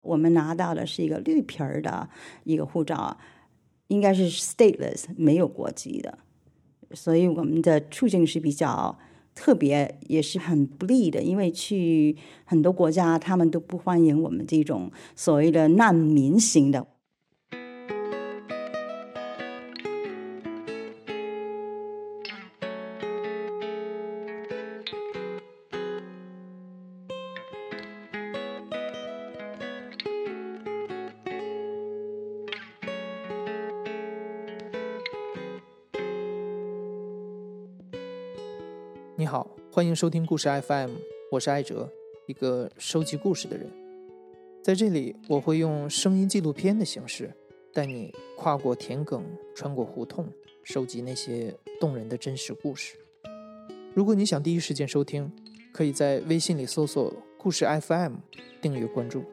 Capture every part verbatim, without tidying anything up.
我们拿到的是一个绿皮儿的一个护照，应该是 stateless 没有国籍的，所以我们的处境是比较特别，也是很不利的，因为去很多国家他们都不欢迎我们这种所谓的难民型的。 你好，欢迎收听故事 F M， 我是艾哲，一个收集故事的人。在这里，我会用声音纪录片的形式，带你跨过田埂，穿过胡同，收集那些动人的真实故事。如果你想第一时间收听，可以在微信里搜索故事 F M， 订阅关注。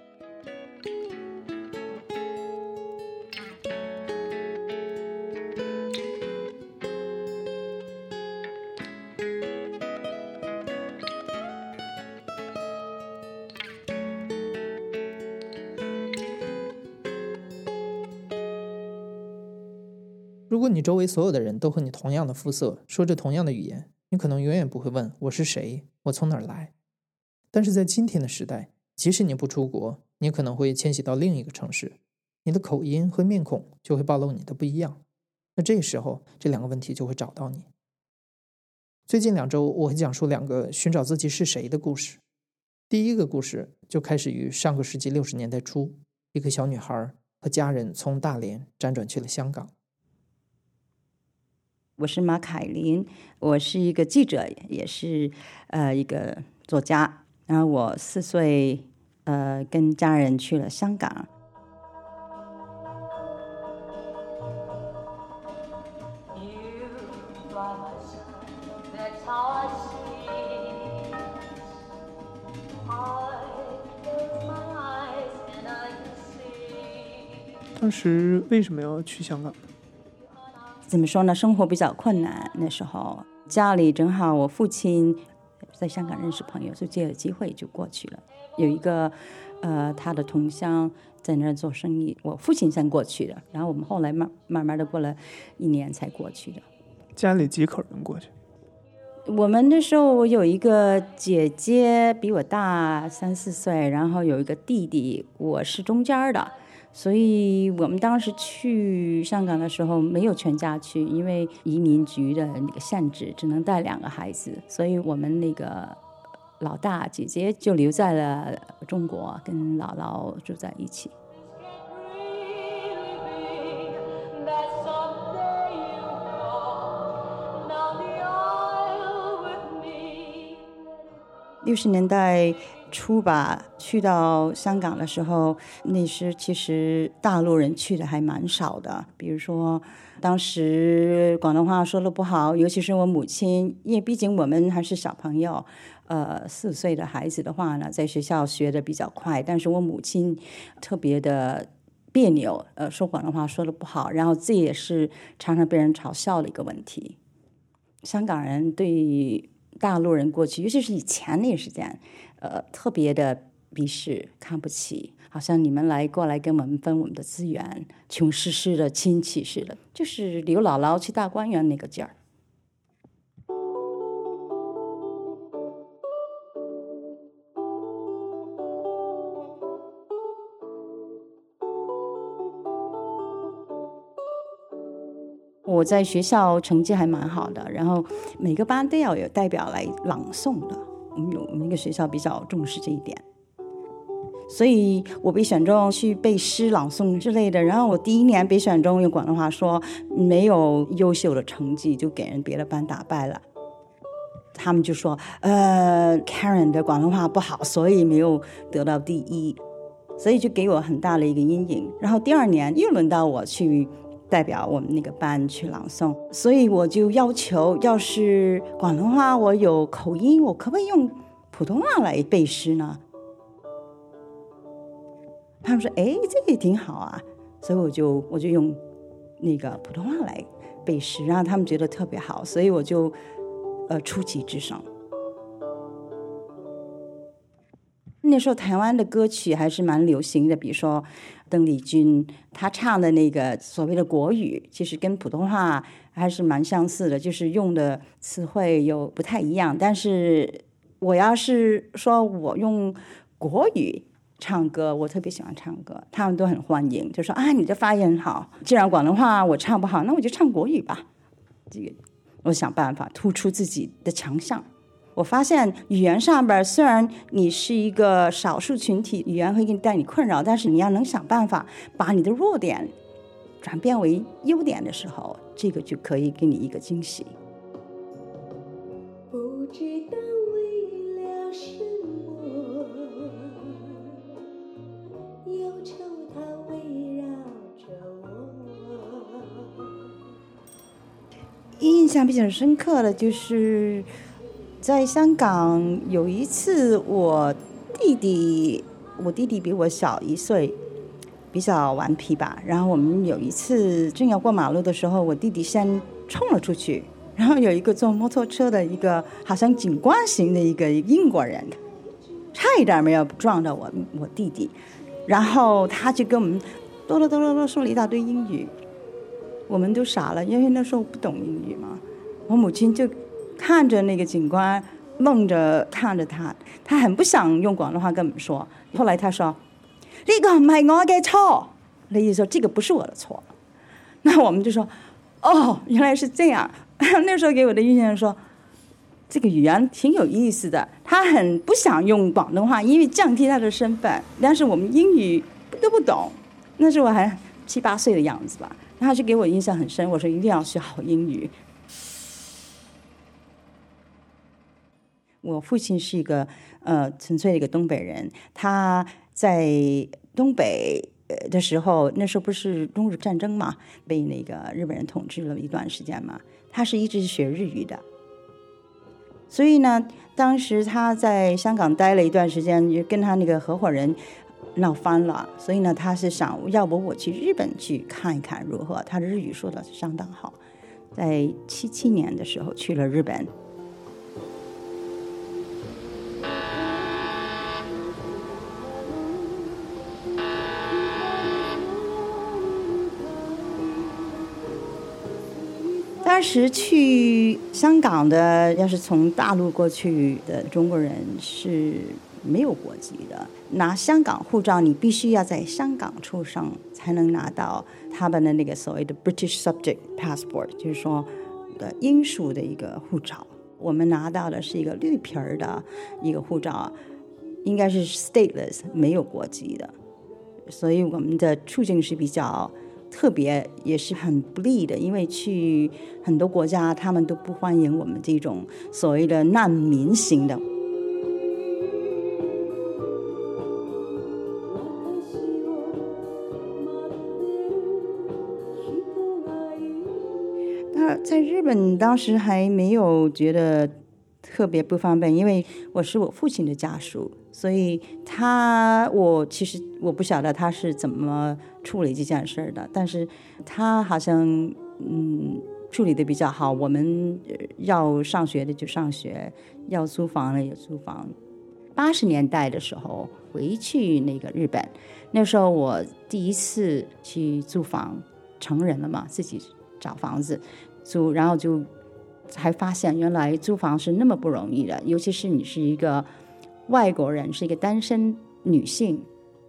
如果你周围所有的人都和你同样的肤色，说着同样的语言，你可能永远不会问我是谁，我从哪儿来。但是在今天的时代，即使你不出国，你可能会迁徙到另一个城市，你的口音和面孔就会暴露你的不一样。那这时候，这两个问题就会找到你。最近两周，我会讲述两个寻找自己是谁的故事。第一个故事就开始于上个世纪六十年代初，一个小女孩和家人从大连辗转去了香港。 我是马凯琳，我是一个记者，也是呃一个作家。然后我四岁呃跟家人去了香港。 当时为什么要去香港？ 怎么说呢，生活比较困难，那时候家里正好我父亲在香港认识朋友，就借了机会就过去了。有一个呃他的同乡在那儿做生意，我父亲先过去的，然后我们后来慢慢慢的过了一年才过去的。 家里几口人过去？ 我们那时候我有一个姐姐比我大三四岁，然后有一个弟弟，我是中间的，所以我们当时去香港的时候没有全家去，因为移民局的那个限制只能带两个孩子，所以我们那个老大姐姐就留在了中国，跟姥姥住在一起。六十年代初吧，去到香港的时候，那时其实大陆人去的还蛮少的。比如说，当时广东话说的不好，尤其是我母亲，因为毕竟我们还是小朋友，呃，四岁的孩子的话呢，在学校学的比较快，但是我母亲特别的别扭，呃，说广东话说的不好，然后这也是常常被人嘲笑的一个问题。香港人对大陆人过去，尤其是以前那个时间，呃，特别的鄙视，看不起，好像你们来过来跟我们分我们的资源，穷湿湿的亲戚似的，就是刘姥姥去大观园那个劲儿。我在学校成绩还蛮好的，然后每个班都要有代表来朗诵的，我们有我们那个学校比较重视这一点，所以我被选中去背诗朗诵之类的。然后我第一年被选中，用广东话说没有优秀的成绩，就给人别的班打败了。他们就说呃 Karen 的广东话不好，所以没有得到第一，所以就给我很大的一个阴影。然后第二年又轮到我去代表我们那个班去朗诵，所以我就要求，要是广东话我有口音，我可不可以用普通话来背诗呢？他们说哎，这也挺好啊，所以我就我就用那个普通话来背诗，然后他们觉得特别好，所以我就呃出奇制胜。 那时候台湾的歌曲还是蛮流行的，比如说邓丽君她唱的那个所谓的国语，其实跟普通话还是蛮相似的，就是用的词汇有不太一样。但是我要是说我用国语唱歌，我特别喜欢唱歌，他们都很欢迎，就说啊，你的发音很好，既然广东话我唱不好，那我就唱国语吧。这个我想办法突出自己的强项。我发现语言上边虽然你是一个少数群体，语言会给你带你困扰，但是你要能想办法把你的弱点转变为优点的时候，这个就可以给你一个惊喜。不知道为了什么，忧愁它围绕着我。印象比较深刻的就是在香港有一次，我弟弟我弟弟比我小一岁，比较顽皮吧，然后我们有一次正要过马路的时候，我弟弟先冲了出去，然后有一个坐摩托车的一个好像警官型的一个英国人，差一点没有撞到我我弟弟，然后他就跟我们哆啰哆啰啰说了一大堆英语，我们都傻了，因为那时候不懂英语嘛。我母亲就看着那个警官，愣着看着他，他很不想用广东话跟我们说。后来他说：“呢個唔係我嘅錯。”那意思說這個不是我的錯。那我們就說：“哦，原來是這樣。”那時候給我的印象說，這個語言挺有意思的。他很不想用廣東話，因為降低他的身份。但是我們英語都不懂，那時候我還七八歲的樣子吧。然後就給我印象很深，我說一定要學好英語。我父親是一個呃純粹的一個東北人，他在東北的時候，那時候不是中日戰爭嘛，被那個日本人統治了一段時間嘛，他是一直學日語的，所以呢，當時他在香港待了一段時間，就跟他那個合夥人鬧翻了，所以呢，他是想要不我去日本去看一看如何，他的日語說得相當好，在七七年的時候去了日本。当时去香港的，要是从大陆过去的中国人是没有国籍的，拿香港护照你必须要在香港出生才能拿到他们的那个所谓的 British Subject Passport， 就是说的英属的一个护照。我们拿到的是一个绿皮儿的一个护照，应该是 stateless， 没有国籍的，所以我们的处境是比较特别，也是很不利的，因为去很多国家他们都不欢迎我们这种所谓的难民型的。那在日本当时还没有觉得特别不方便，因为我是我父亲的家属，所以他我其实我不晓得他是怎么处理这件事的，但是他好像嗯处理的比较好，我们要上学的就上学，要租房的也租房。八十年代的时候回去那个日本，那时候我第一次去租房，成人了嘛，自己找房子租，然后就才发现原来租房是那么不容易的，尤其是你是一个外国人，是一个单身女性，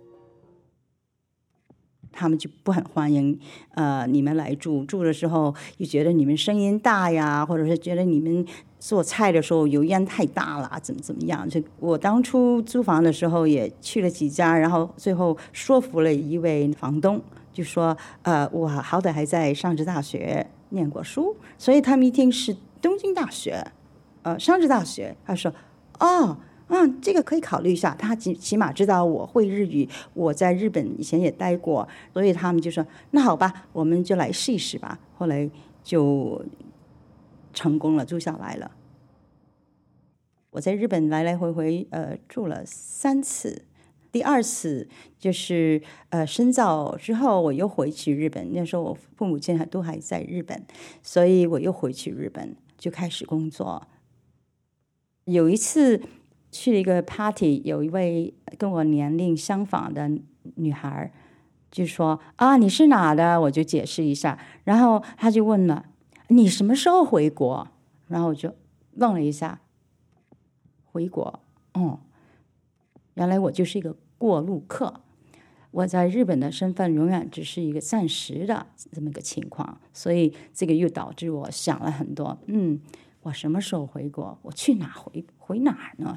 他们就不很欢迎呃你们来住，住的时候又觉得你们声音大呀，或者是觉得你们做菜的时候油烟太大了，怎么怎么样。就我当初租房的时候也去了几家，然后最后说服了一位房东，就说呃我好歹还在上智大学念过书，所以他们一听是东京大学呃上智大学，他说哦嗯，这个可以考虑一下，他起起码知道我会日语，我在日本以前也待过，所以他们就说那好吧，我们就来试一试吧。后来就成功了，住下来了。我在日本来来回回呃住了三次，第二次就是呃深造之后我又回去日本，那时候我父母亲还都还在日本，所以我又回去日本就开始工作。有一次去了一个 party， 有一位跟我年龄相仿的女孩就说啊你是哪的，我就解释一下，然后她就问了你什么时候回国，然后我就愣了一下，回国，哦，原来我就是一个过路客，我在日本的身份永远只是一个暂时的这么一个情况，所以这个又导致我想了很多，嗯，我什么时候回国，我去哪回回哪儿呢？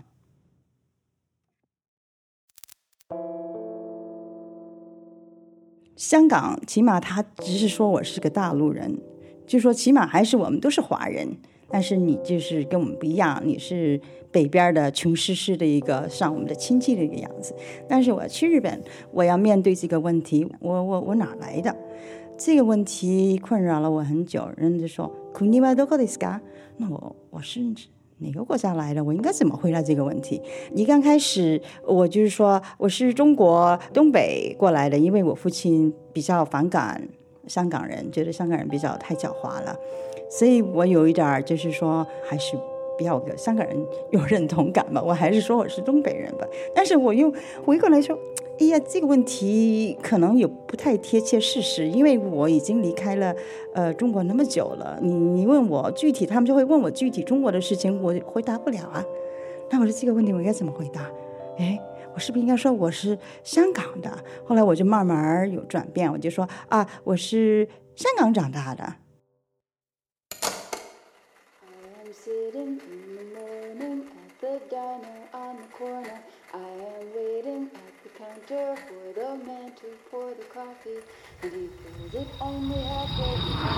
香港起码他只是说我是个大陆人，就说起码还是我们都是华人，但是你就是跟我们不一样，你是北边的穷湿湿的一个像我们的亲戚的一个样子。但是我去日本，我要面对这个问题，我我我哪来的？这个问题困扰了我很久。人就说国はどこですか？那我我是哪个国家来的？我应该怎么回答这个问题？一刚开始我就是说我是中国东北过来的，因为我父亲比较反感香港人，觉得香港人比较太狡猾了，所以我有一点就是说还是不要给香港人有认同感吧，我还是说我是东北人吧。但是我又回过来说，哎呀，这个问题可能也不太贴切事实，因为我已经离开了呃中国那么久了，你你问我具体，他们就会问我具体中国的事情，我回答不了啊。那我说这个问题我应该怎么回答？哎，我是不是应该说我是香港的？后来我就慢慢有转变，我就说啊，我是香港长大的。Sitting in the morning at the diner on the corner, I am waiting at the counter for the man to pour the coffee, and he fills it only halfway.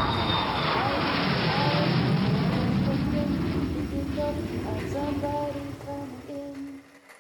And somebody coming in.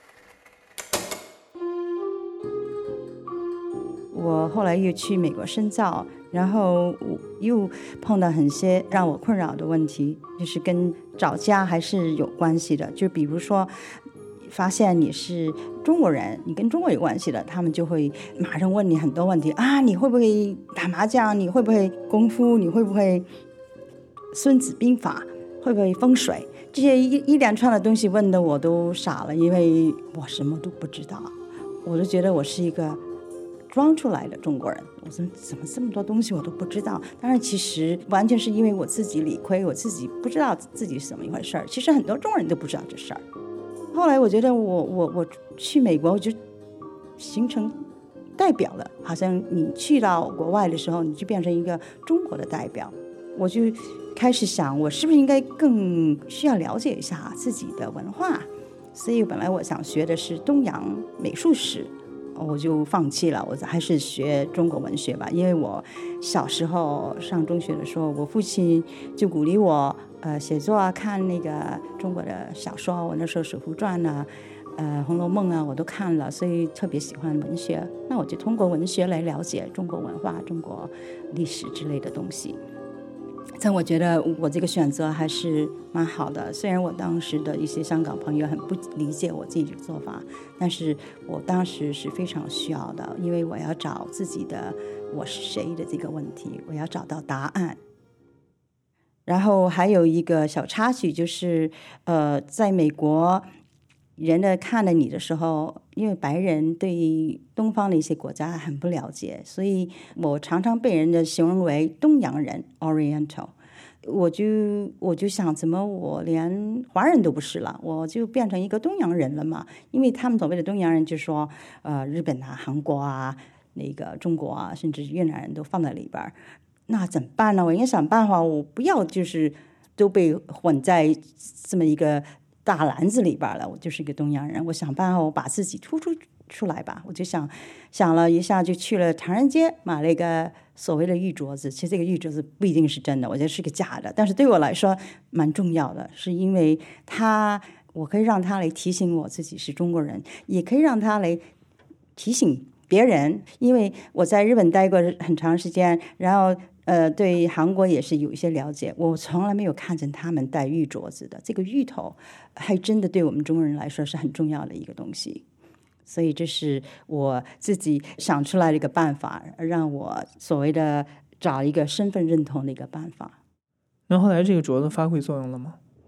我后来又去美国深造，然后又碰到很些让我困扰的问题，就是跟找家还是有关系的。就比如说发现你是中国人，你跟中国有关系的，他们就会马上问你很多问题啊，你会不会打麻将，你会不会功夫，你会不会孙子兵法，会不会风水，这些一一连串的东西问的我都傻了，因为我什么都不知道，我就觉得我是一个装出来的中国人，我怎么怎么这么多东西我都不知道？当然，其实完全是因为我自己理亏，我自己不知道自己是怎么一回事儿。其实很多中国人都不知道这事儿。后来我觉得我我我去美国，我就形成代表了，好像你去到国外的时候，你就变成一个中国的代表。我就开始想，我是不是应该更需要了解一下自己的文化？所以本来我想学的是东洋美术史。我就放弃了，我还是学中国文学吧。因为我小时候上中学的时候，我父亲就鼓励我呃写作啊，看那个中国的小说，我那时候《水浒传》啊，呃《红楼梦》啊，我都看了，所以特别喜欢文学。那我就通过文学来了解中国文化、中国历史之类的东西。但我觉得我这个选择还是蛮好的，虽然我当时的一些香港朋友很不理解我自己的做法，但是我当时是非常需要的，因为我要找自己的我是谁的这个问题，我要找到答案。然后还有一个小插曲，就是呃，在美国人的看了你的时候，因为白人对东方的一些国家很不了解，所以我常常被人的形容为东洋人 Oriental。我就我就想，怎么我连华人都不是了，我就变成一个东洋人了嘛？因为他们所谓的东洋人就说，呃，日本啊、韩国啊、那个中国啊，甚至越南人都放在里边，那怎么办呢？我应该想办法，我不要就是都被混在这么一个大篮子里边了，我就是一个东洋人，我想办法我把自己突出出来吧。我就想想了一下，就去了唐人街买了一个所谓的玉镯子。其实这个玉镯子不一定是真的，我觉得是个假的，但是对我来说蛮重要的，是因为它我可以让它来提醒我自己是中国人，也可以让它来提醒别人。因为我在日本待过很长时间，然后呃，对韩国也是有一些了解，我从来没有看见他们戴玉镯子的。这个芋头还真的对我们中国人来说是很重要的一个东西，所以这是我自己想出来的一个办法，让我所谓的找一个身份认同的一个办法。 那后来这个镯子发挥作用了吗？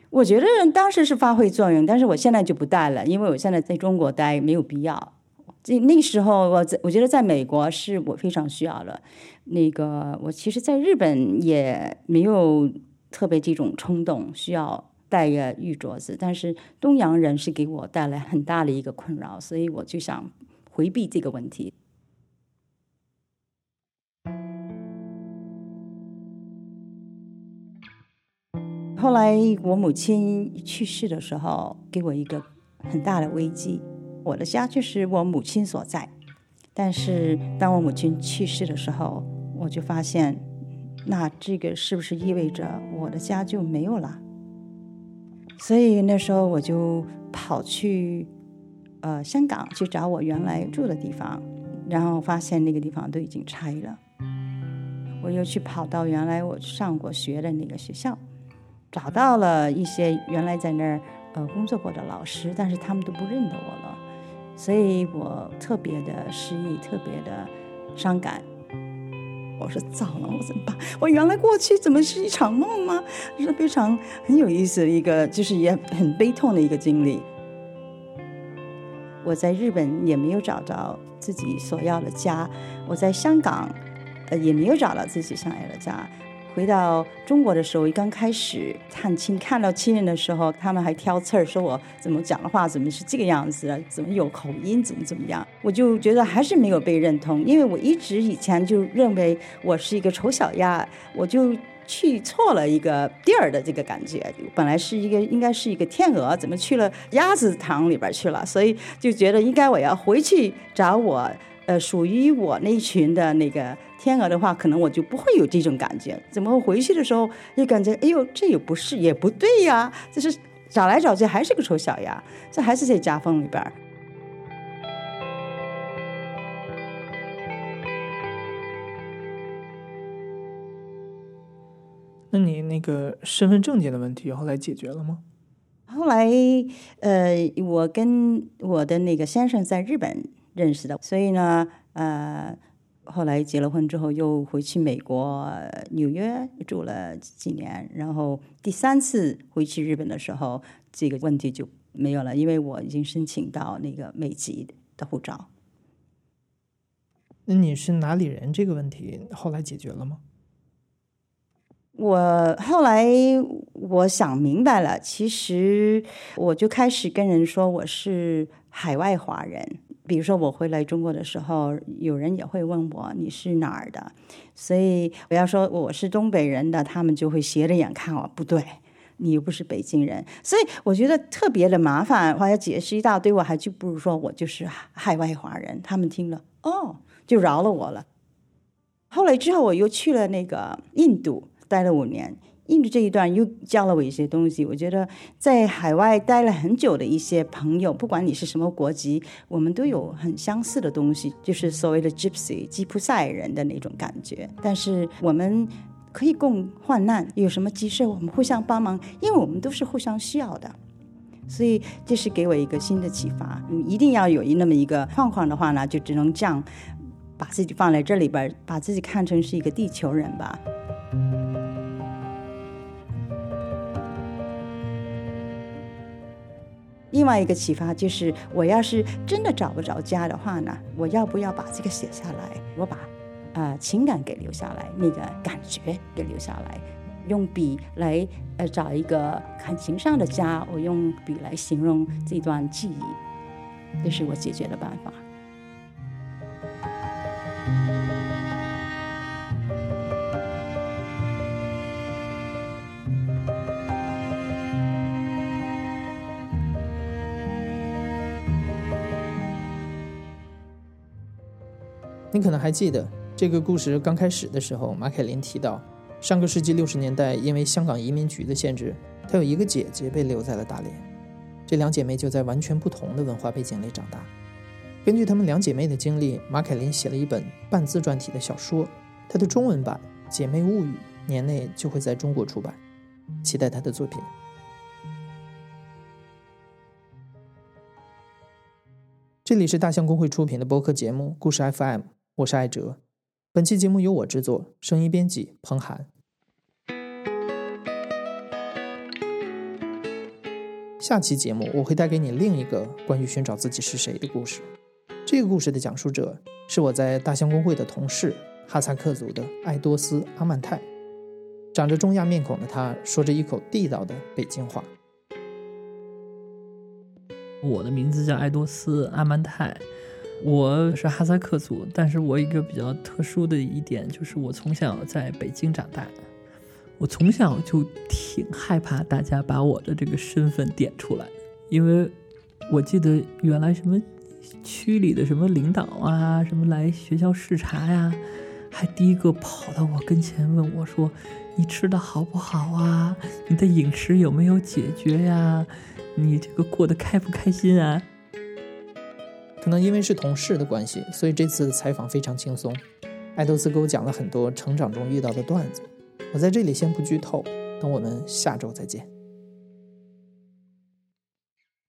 我觉得当时是发挥作用，但是我现在就不带了，因为我现在在中国待没有必要。这那时候我在我觉得在美国是我非常需要的。那个我其实在日本也没有特别这种冲动需要带个玉镯子，但是东洋人是给我带来很大的一个困扰，所以我就想回避这个问题。后来我母亲去世的时候，给我一个很大的危机。我的家就是我母亲所在，但是当我母亲去世的时候，我就发现，那这个是不是意味着我的家就没有了？所以那时候我就跑去呃香港去找我原来住的地方，然后发现那个地方都已经拆了。我又去跑到原来我上过学的那个学校，找到了一些原来在那儿呃工作过的老师，但是他们都不认得我了。所以我特别的失意，特别的伤感。我说糟了，我怎么办？我原来过去怎么是一场梦吗？是非常很有意思的一个，就是也很悲痛的一个经历。我在日本也没有找到自己所要的家，我在香港呃也没有找到自己想要的家。回到中国的时候，刚开始探亲，看到亲人的时候，他们还挑刺儿，说我怎么讲的话怎么是这个样子的，怎么有口音，怎么怎么样。我就觉得还是没有被认同，因为我一直以前就认为我是一个丑小鸭，我就去错了一个地儿的这个感觉。本来是一个应该是一个天鹅，怎么去了鸭子塘里边去了？所以就觉得应该我要回去找我呃属于我那群的那个天鹅的话，可能我就不会有这种感觉。怎么回去的时候就感觉哎呦这也不是也不对呀，就是找来找去还是个丑小鸭，这还是在夹缝里边。 那你那个身份证件的问题后来解决了吗？ 后来呃我跟我的那个先生在日本认识的，所以呢呃后来结了婚之后又回去美国纽约住了几年，然后第三次回去日本的时候这个问题就没有了，因为我已经申请到那个美籍的护照。 那你是哪里人这个问题后来解决了吗？ 我后来我想明白了，其实我就开始跟人说我是海外华人。比如说我回来中国的时候，有人也会问我你是哪儿的，所以我要说我是东北人的，他们就会斜着眼看我，不对，你又不是北京人。所以我觉得特别的麻烦，我要解释一大堆，我还就不如说我就是海外华人。他们听了哦，就饶了我了。后来之后我又去了那个印度待了五年，印度这一段又教了我一些东西。我觉得在海外待了很久的一些朋友，不管你是什么国籍，我们都有很相似的东西，就是所谓的 gypsy 吉普赛人的那种感觉。但是我们可以共患难，有什么急事我们互相帮忙，因为我们都是互相需要的。所以这是给我一个新的启发，一定要有那么一个状况的话呢，就只能这样把自己放在这里边，把自己看成是一个地球人吧。另外一个启发就是，我要是真的找不着家的话呢，我要不要把这个写下来？我把呃情感给留下来，那个感觉给留下来，用笔来呃找一个感情上的家，我用笔来形容这段记忆，这是我解决的办法。 你可能还记得这个故事刚开始的时候，马凯琳提到上个世纪六十年代因为香港移民局的限制，她有一个姐姐被留在了大连。这两姐妹就在完全不同的文化背景里长大。根据她们两姐妹的经历，马凯琳写了一本半自传体的小说，她的中文版《姐妹物语》年内就会在中国出版，期待她的作品。这里是大象公会出品的播客节目故事 F M， 我是艾哲。本期节目由我制作，声音编辑彭涵。 下期节目我会带给你另一个关于寻找自己是谁的故事。这个故事的讲述者是我在大象公会的同事，哈萨克族的艾多斯·阿曼泰。长着中亚面孔的他说着一口地道的北京话。 我的名字叫艾多斯·阿曼泰，我是哈萨克族，但是我一个比较特殊的一点就是我从小在北京长大。我从小就挺害怕大家把我的这个身份点出来，因为我记得原来什么区里的什么领导啊，什么来学校视察呀，还第一个跑到我跟前问我说，你吃的好不好啊？你的饮食有没有解决呀？你这个过得开不开心啊？ 可能因为是同事的关系，所以这次的采访非常轻松。艾多斯给我讲了很多成长中遇到的段子，我在这里先不剧透，等我们下周再见。